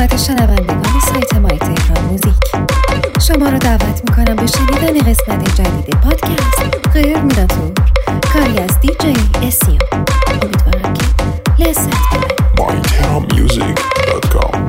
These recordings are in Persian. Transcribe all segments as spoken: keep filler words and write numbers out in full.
خدمت شنوندگان سایت مای تهران موزیک شما را دعوت میکنم به شنیدن قسمت جدید پادکست قرمیناتور کاری از دی جی اسیو. امیدوارم که لذت ببرید. مای تهران میوزیک دات کام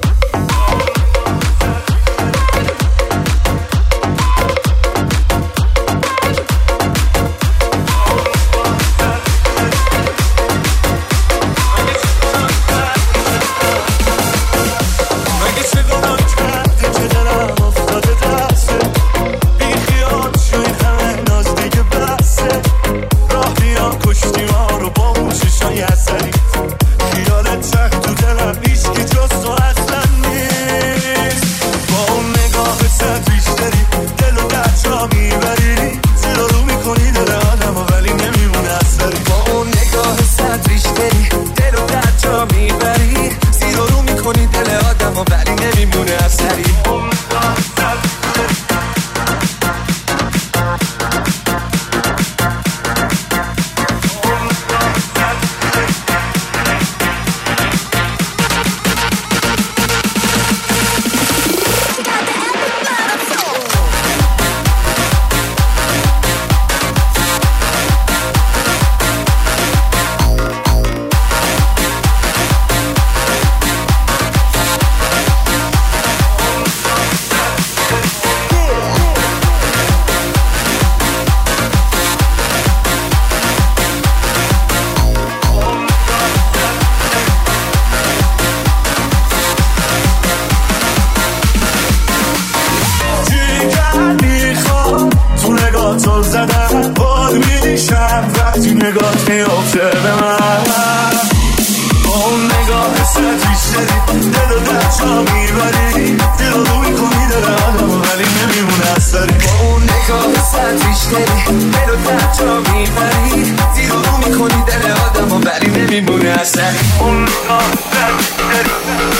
نگات میافته به من با اون نگاه سرفیشتری دل و در جا میبری دل رو میکنی دل آدم ولی نمیمونه اثری با اون نگاه سرفیشتری دل و در جا میبری دل رو میکنی دل آدم ولی نمیمونه اثری اون نگاه سرفیشتری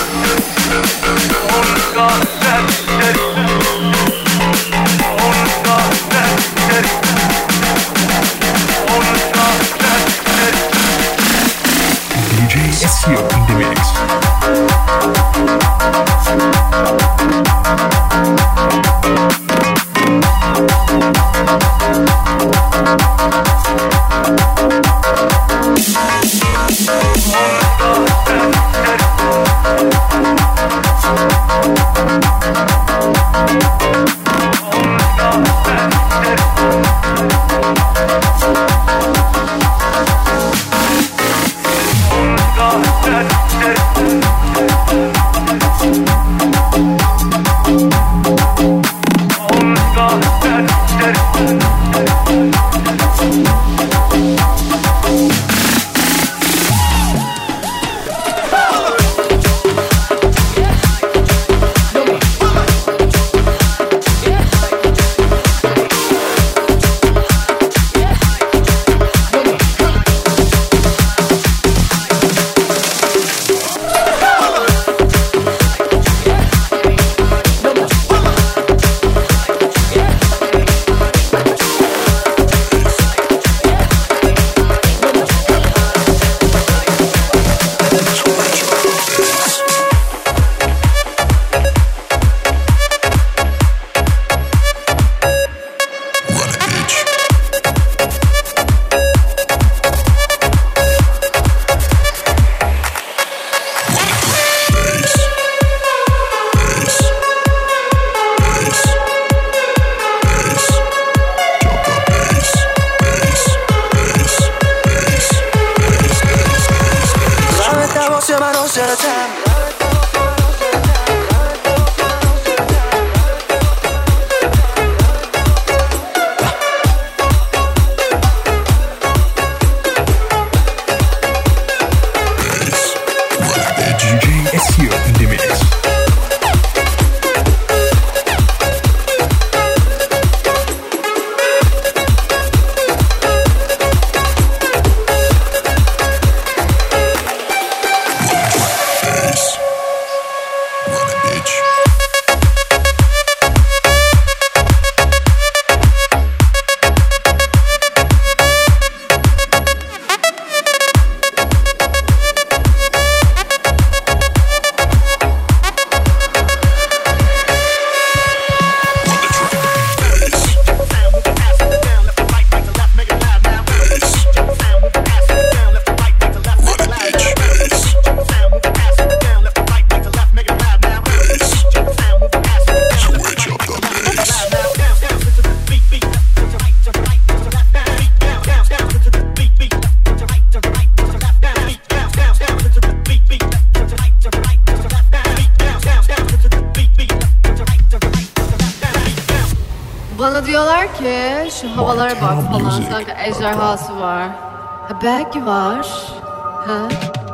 اون نگاه سرفیشتری اون نگاه سرفیشتری دی جی اسیو in the mix. Bana diyorlar ki şu havalara bak falan, sanki ejderhası var. Ha belki var. Ha?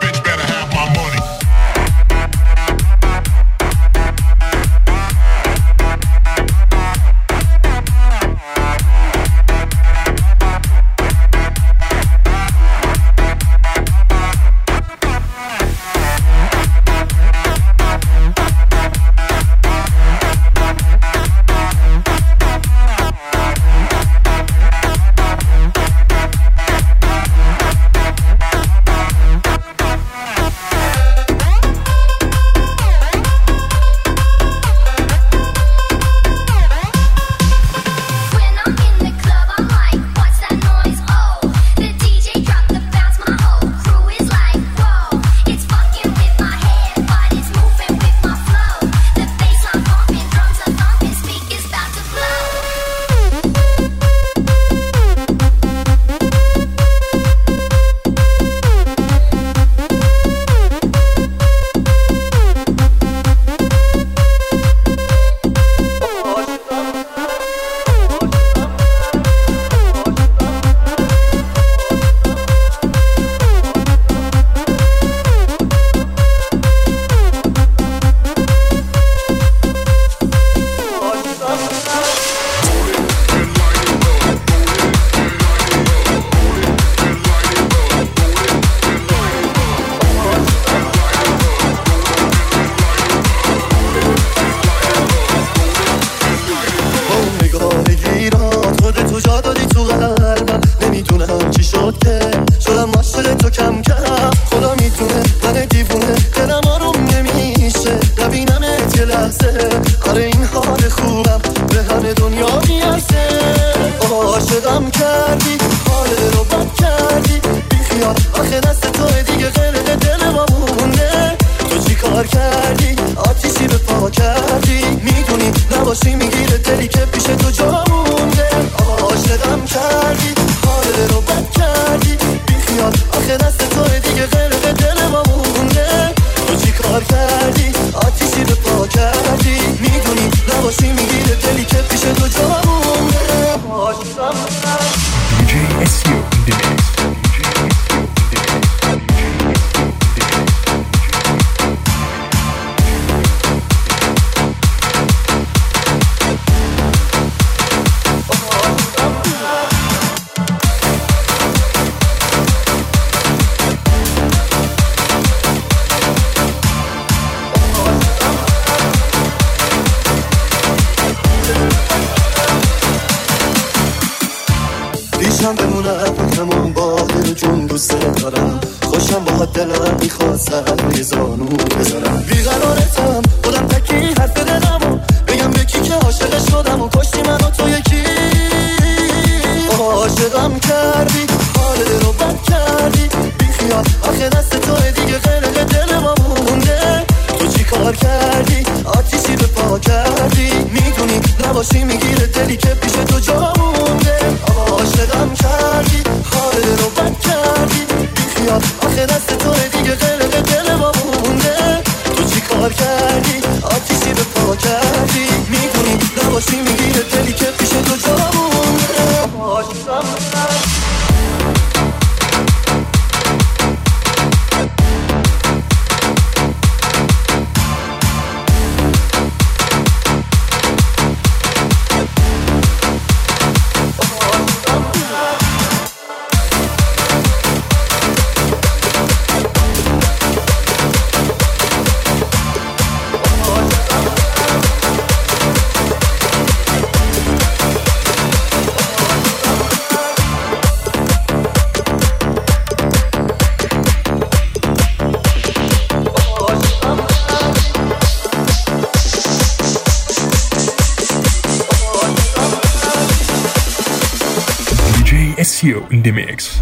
In the mix.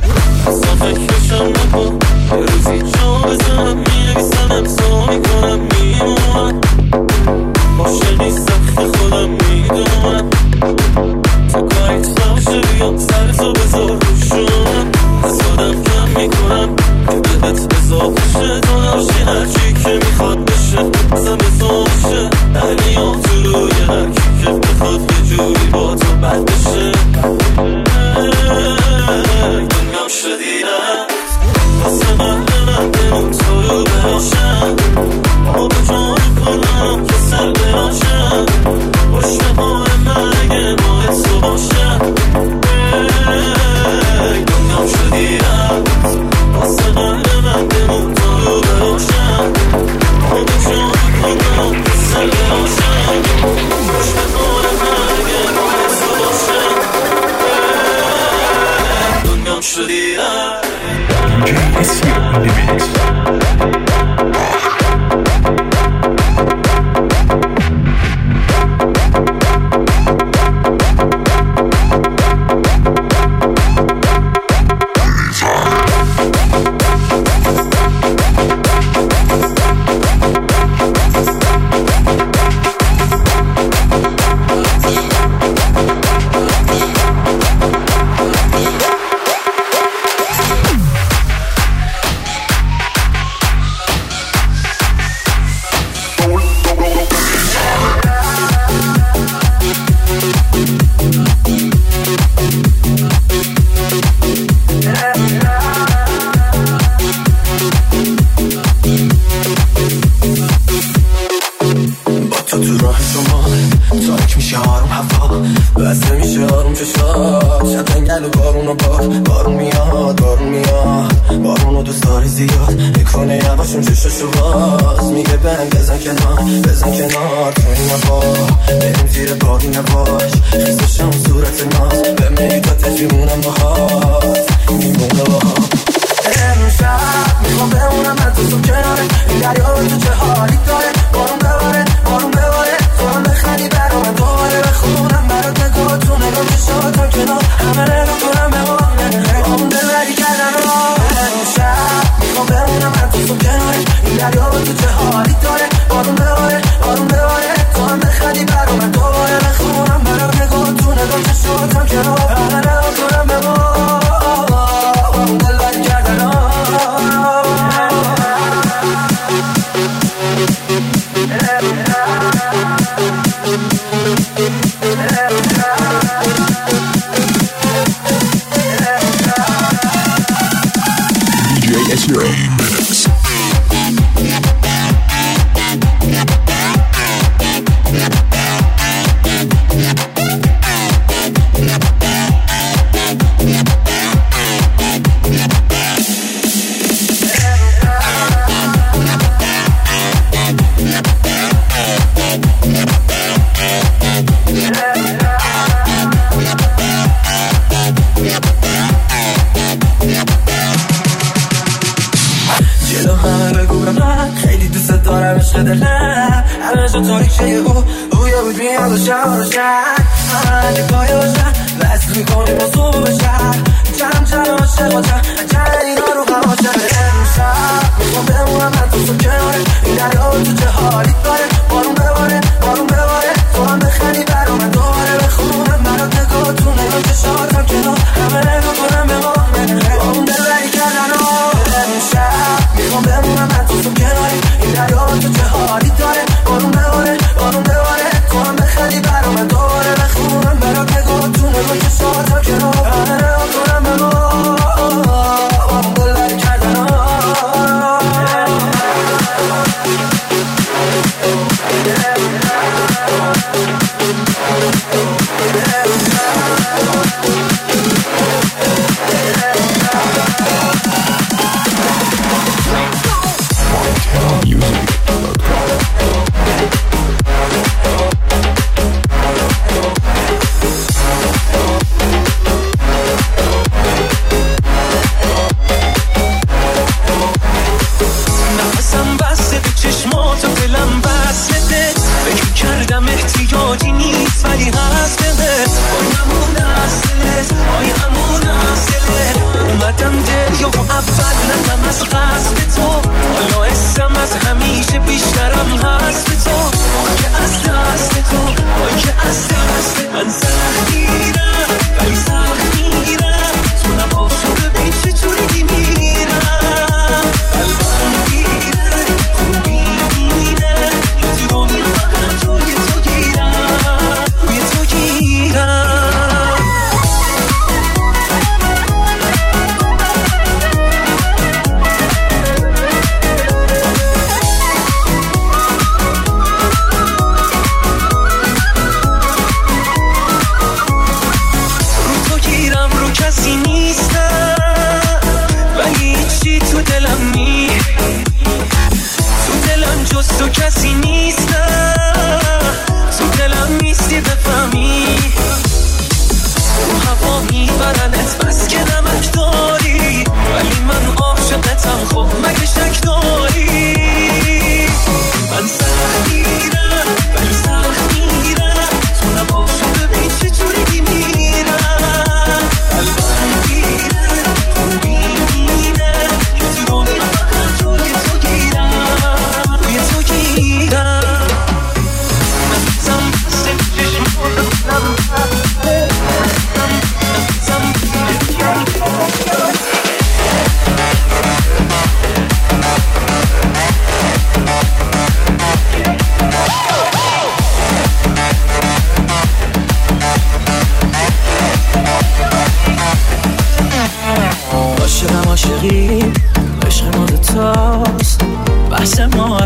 با تو بعد شدی دی جی اسیو in the mix.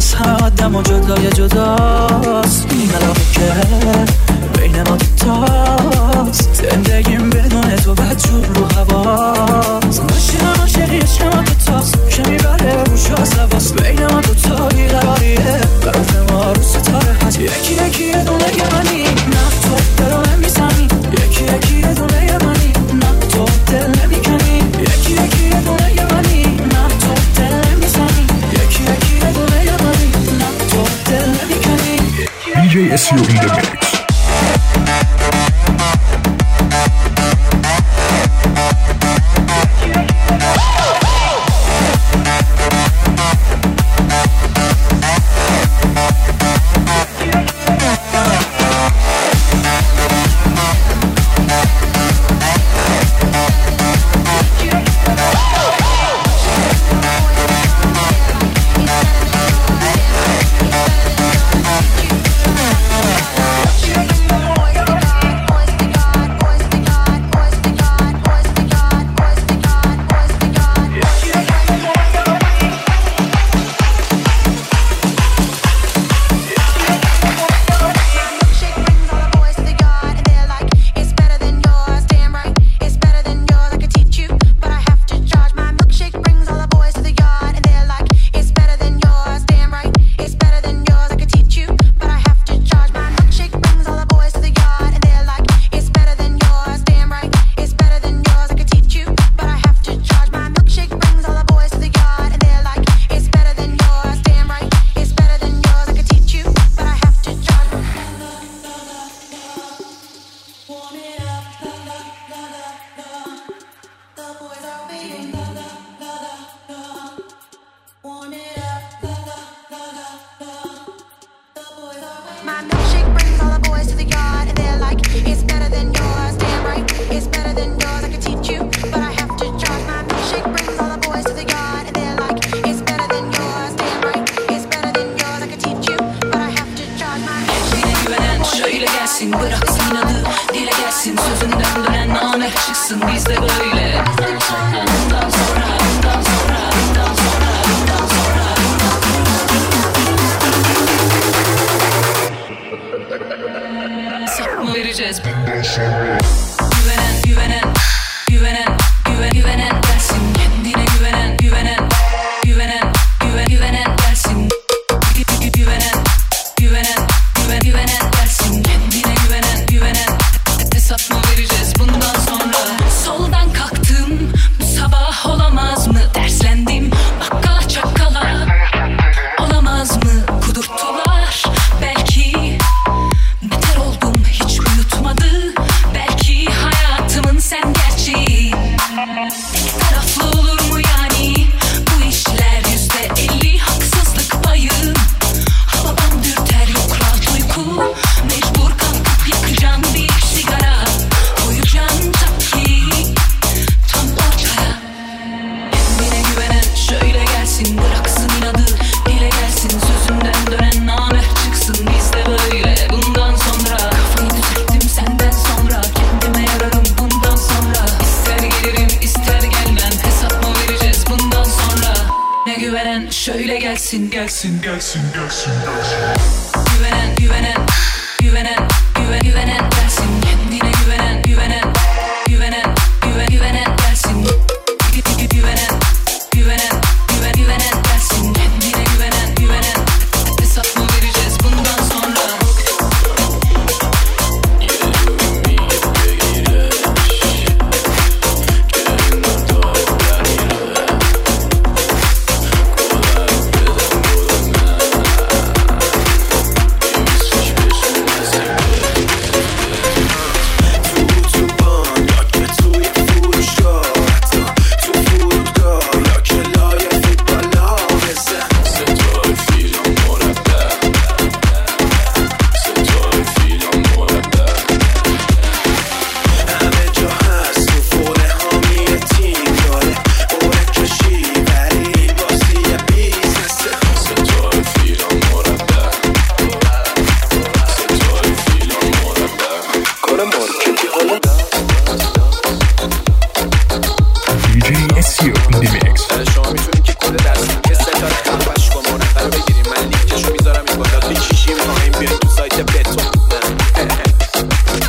از همه آدم و جدای جداست این علاقه که بین ما دوتاست زندگیم بدون تو بدجور رو هواست ماشینم عاشقی عشق ما دوتاست که میبره روش از حواس بین ما دوتا بیقراریه قرف ما رو ستاره هست یکی یکی یه دونه یه منی نه تو دلو نمیزنی یکی یکی یه دونه یه منی نه تو دل نمیکنی یکی یکی یه دونه یه منی نه تو دل نمیزنی یکی یکی یه دونه یه منی نه تو دل نمیکنی دی جی اس یو in the mix. Gelsin gelsin gelsin gelsin güvenen güvenen güvenen güven güvenen gelsin kendine güvenen güvenen güvenen güven güvenen gelsin güvenen güvenen güven güvenen gelsin kendine güvenen güvenen hesap mı vereceğiz bundan sonra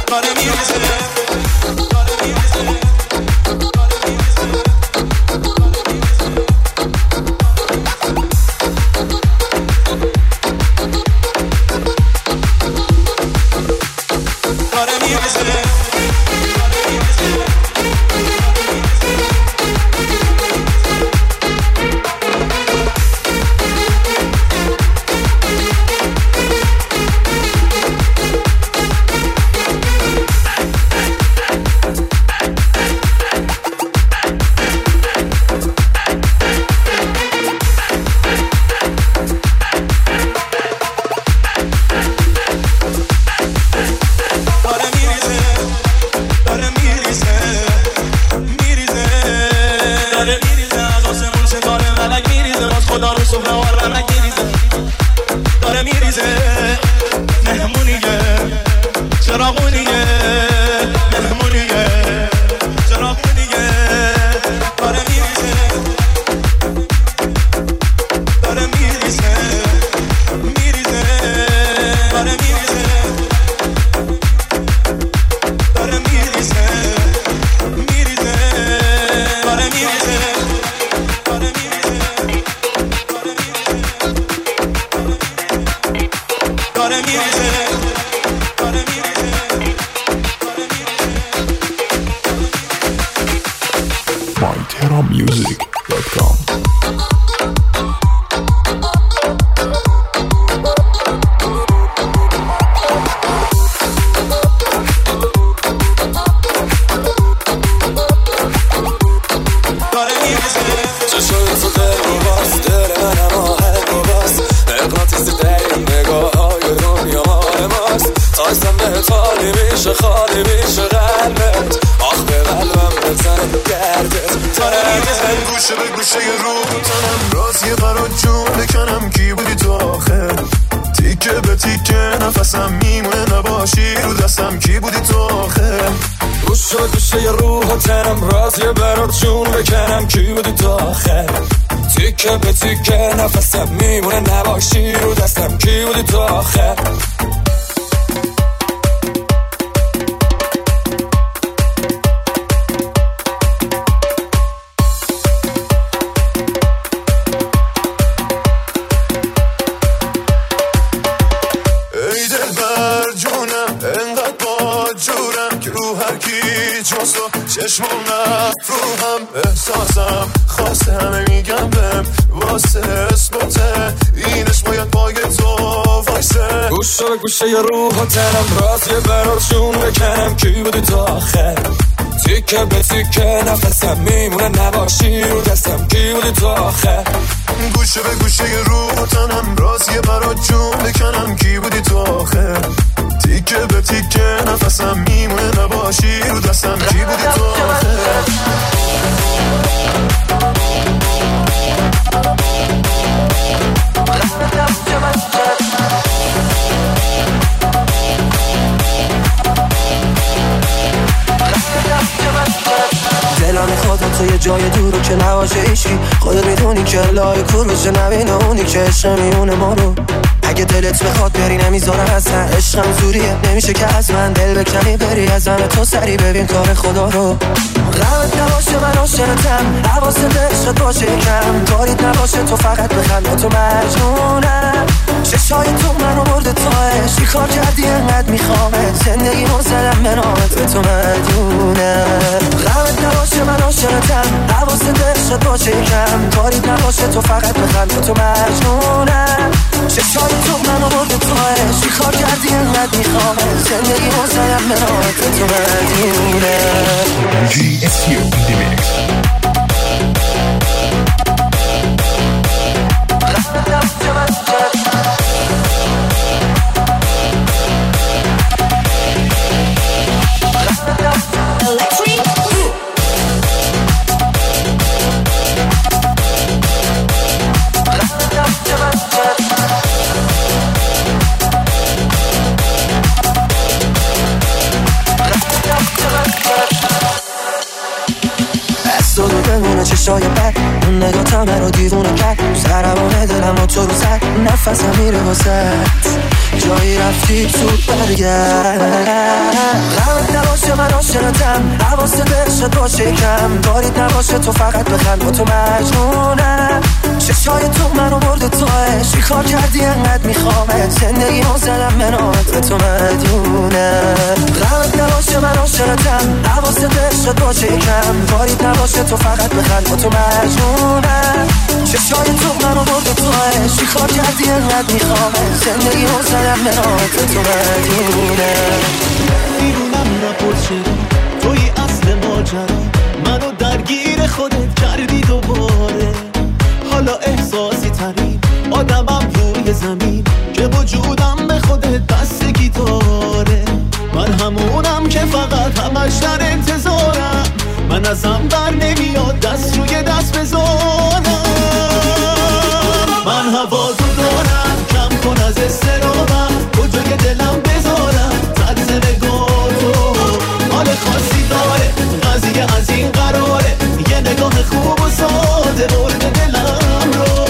music dot com. خالی میشه خالی میشه قلبت آخ به قلبم بزنه گردت تنم گوشه به گوشه رو تنم رازی برات جون بکنم کی بودی تو آخر تیکه به تیکه نفسم میمونه نباشی رو دستم کی بودی تو آخر گوشه به گوشه روح و تنم رازی برات جون بکنم کی بودی تو آخر تیکه به تیکه نفسم میمونه نباشی رو دستم کی بودی تو آخر چشمم رفت رو هم احساسم خواسته همه میگم بهم واسه اثباته اینش باید پای تو وایسه گوشه به گوشه روح و تنم رازی براشون بکنم کی بودی تو آخر تیکه به تیکه نفسم میمونه نباشی رو دستم کی بودی تو آخر گوشه به گوشه روح و تنم رازی برات جون بکنم کی بودی تو آخر تیکه به تیکه نفسم میمونه نباشی رو دستم کی بودی تو آخر دلم خودت تو یه جای دورو که نباشه ایشی خودت میدونی که لای کروز نبینه اونی که عشق میونه ما رو اگه دلت بخواد بری نمیذارم اصلا عشقم زوریه نمیشه که از من دل بکنی بری از همه تو سری ببین کار خدا رو غمت نباشه من عاشقتم حواست عشقت باشه کم کاریت نباشه تو فقط بخند تو مجنونم چشای تو منو برده تو عشق کار کردی انقدر میخوامت زندگی مزدم به نامت به تو مدیونم غمت نباشه من عاشقتم حواست عشقت باشه کم کاریت نباشه تو فقط بخند تو مجنونم چشای تو منو برده تو عشق کار کردی انقدر میخوامت زندگی مزدم به نامت به تو مدیونم جی اس یو in the mix. جای بد اون نگاه همه رو دیوونه کرد سرمانه دلم و تو رو زد نفسم میره واسد جایی رفتی تو برگرد غمت نباشه من عاشقتم حواست به عشقت باشه کم باریت نباشه تو فقط بخند با تو مجنونم چشای تو منو برده تو عشق چیکار کردی انقدر میخوامت زندگی رو زدم به نامت به تو مدیونم غمت نباشه من عاشقتم حواست به عشقت باشه کم باریت نباشه تو فقط بخند با تو مجنونم چشای تو منو برده تو عشق چیکار کردی انقدر میخوامت زندگی رو زدم به نامت به تو مدیونم دیوونم نپرس چرا توی اصل ماجرا منو درگیر خودت کردی دوباره حالا احساسی ترین آدمم روی زمین که وجودم به خودت بستگی داره من همونم که فقط همش در انتظارم من ازم بر نمیاد دست روی دست بزنم من هوا تو دارم کم کن از استرامم کجای دلم بذارم طرز نگاه تو حال خاصی داره قضیه از این قراره یه نگاه خوب و ساده برد دلم رو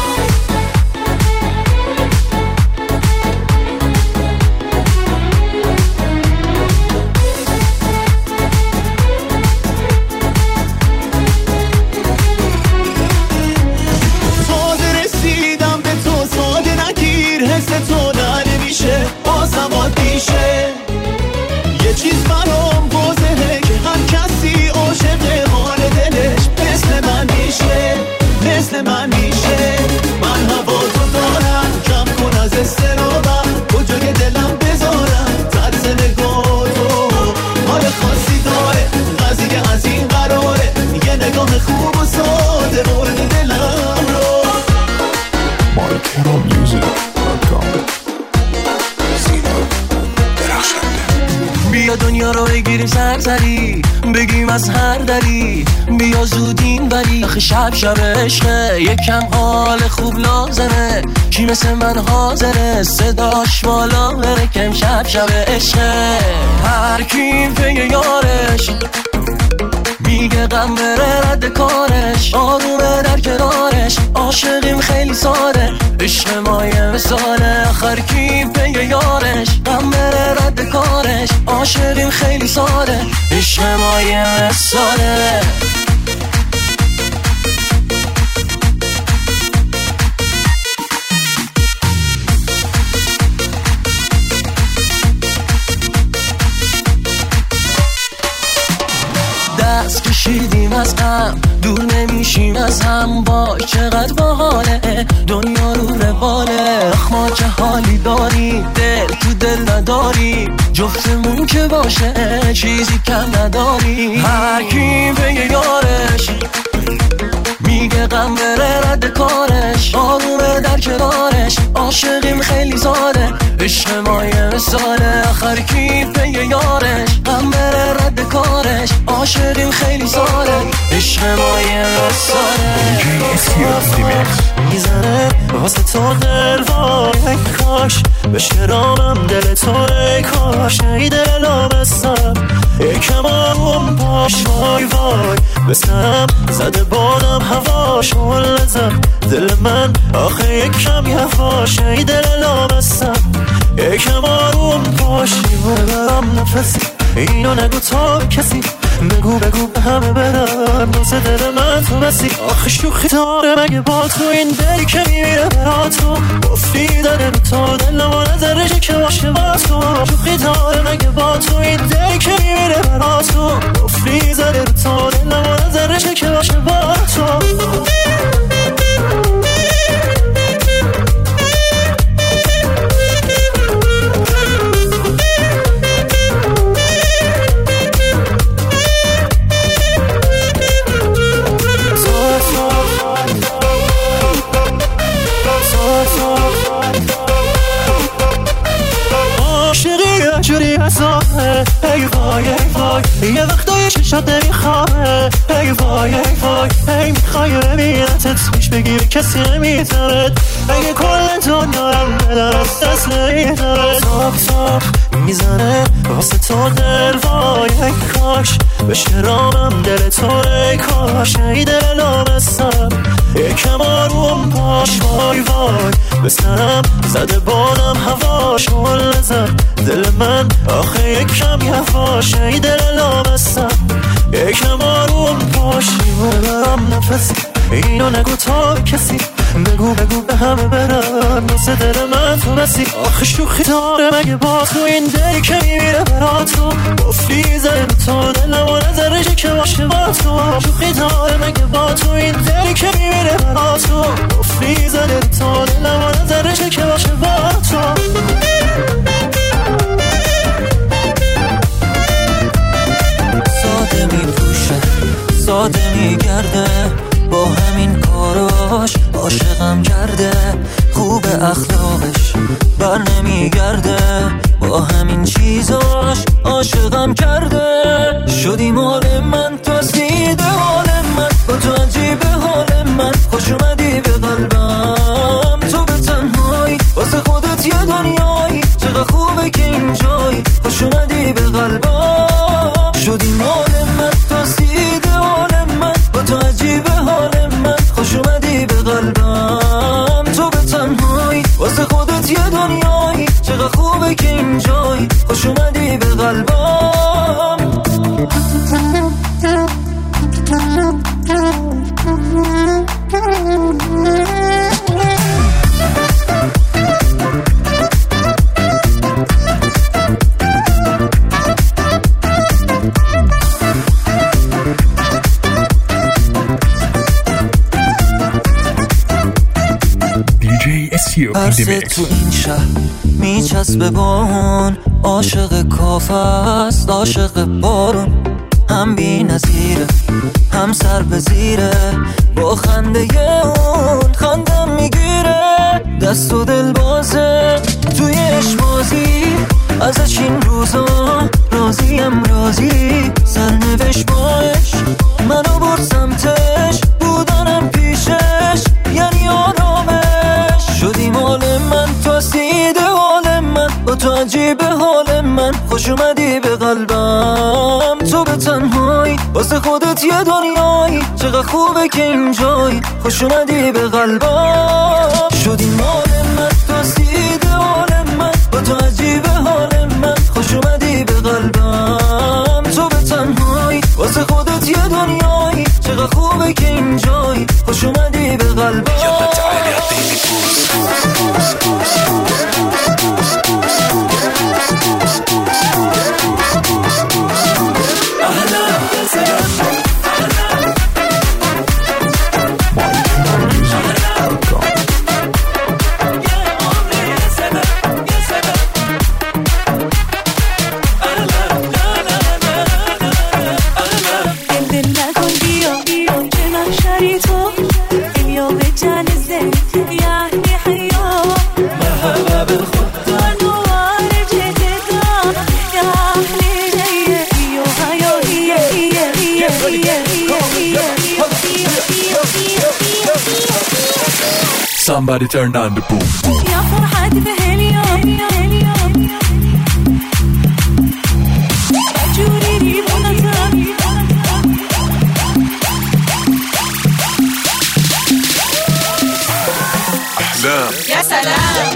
ساده رسیدم به تو ساده نگیر حس تو نمیشه بازم عادیشه یه چیز برام واضحه که هر کسی عاشق حال دلش مثل من میشه مثل من میشه من هوا تو دارم کم کن از استرابم کجای دلم بذارم طرز نگاه تو حال خاصی داره قضیه از این قراره یه نگاه خوب و ساده برد دلم رو مای تهران میوزیک دات کام. بیا دنیا رو بگیریم سرسری بگیم از هر دری بیا زودین بری آخه شب شب عشقه یکم حال خوب لازمه کی مثل من حاضره صداش بالا بره کم شب شب عشقه هر کی پی یارش میگه غم بره رد کارش آرومه در کنارش عاشقیم خیلی ساده عشق مایه مثاله آخر کی پی یارش غم بره رد کارش عاشقیم خیلی ساده عشق مایه مثاله دست کشیدیم از هم دور نمیشیم از هم وای چقدر باحاله دنیا رو رواله اخ ما چه حالی داریم دل تو دل نداریم جفتمون که باشه چیزی کم نداریم هر کی به یارش میگه غم بره رد کارش آرومه در کنارش عاشقیم خیلی ساده عشق مایه مثاله آخر کی به یارش غم بره رد کارش عاشقیم خیلی ساده عشق مایه مثاله میزنه واسه تو قلبا ای کاش بشه رامم دل تو ای کاش ای دلم بستم یکم آروم باش وای وای بستم زده بادم هواش ولزم دل من آخه یکم یواش ای دلم بستم یکم آروم باش ببرم نفسی اینو نگو تا کسی بگو بگو به همه برم دوست دل من تو بسی آخه شوخی داره مگه با تو این دلی که میمیره برا تو گفتی داره به تو دلم و نظرشه که باشه با تو شوخی داره مگه با تو این دلی که میمیره برا تو گفتی داره به تو دلم و نظرشه که باشه با تو ای وای ای وای یه وقتایی چشات نمیخواه ای وای ای وای ای میخوای ببینتت پیش بگی به کسی نمیترد اگه کل دنیا هم بدن از دست نمیترد صاف صاف میزنه واسه تو قلبای کاش بشه رامم دل تو ای کاش ای دل لامستم یکم آروم باش وای وای به سرم زده بادم هواش مول زن دل من آخه یکم یواش ای دل لامستم یکم آروم باش میمونه برم نفسی اینو نگو تا کسی بگو بگو به همه برم واسه دل من تو بسی آخه شوخی داره مگه با تو این دلی که میمیره برا تو گفتی زده تو دلم و نظرشه که باشه با تو شوخی داره مگه با تو این دلی که میمیره برا تو گفتی زده تو دلم و نظرشه که باشه با تو ساده میپوشه ساده میگرده با همین کاراش عاشقم کرده خوب اخلاقش بر نمیگرده با همین چیزاش عاشقم کرده شدی مال من تو سیده حال من با تو عجیب حال من خوش اومدی به قلبم تو به تنهایی واسه خودت یه دنیایی چقدر خوبه که اینجایی خوش اومدی به قلبم شدی مال من تو سیده حال من با تو عجیب حال من خوش اومدی به قلبم تو به تنهایی واسه خودت یه دنیایی چقدر خوبه که اینجایی خوش اومدی به قلبم عرصه تو این شهر میچسبه بارون عاشق کاف است عاشق بارون هم بی نظیره هم سر به زیره با خنده اون خنده میگیره دست و دل بازه توی اشبازی ازش این روزا راضیم راضی سرنوشت باش منو برد سمتش بودنم پیشش یعنی آرامش شدی مال من تو سیده حال من با تو عجیب حال من خوش اومدی به قلبم تو به تنهایی واسه خودت یه دنیایی چقدر خوبه که اینجایی خوش اومدی به قلبم شدی مال من تو سیده حال من با تو عجیب حال من خوش اومدی به قلبم تو به تنهایی واسه خودت یه دنیایی چقدر خوبه که اینجایی خوش اومدی به قلبم يلا تعالي اعطيني بوس بوس بوس بوس بوس بوس بوس بوس بوس بوس بوس بوس بوس بوس اهلا يا سلام Somebody turn on the boom boom. يا فرحتي بهاليوم أجوريني بنظري أحلام يا سلام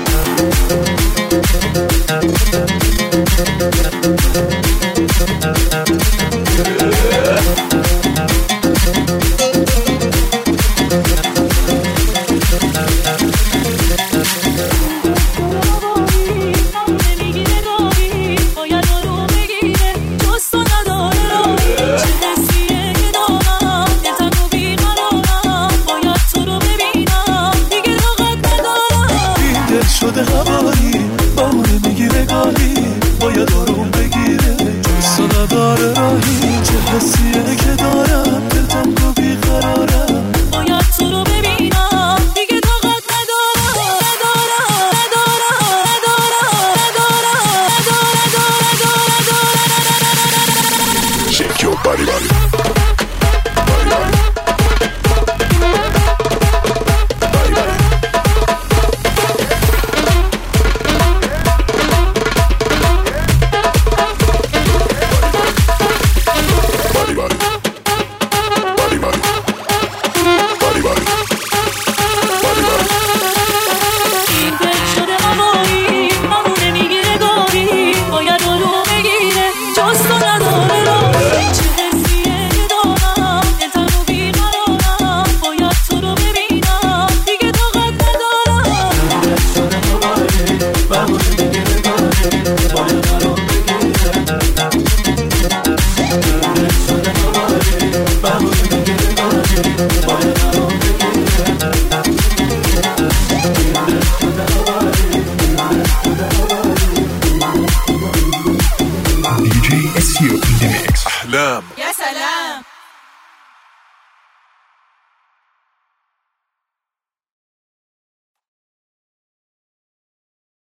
تو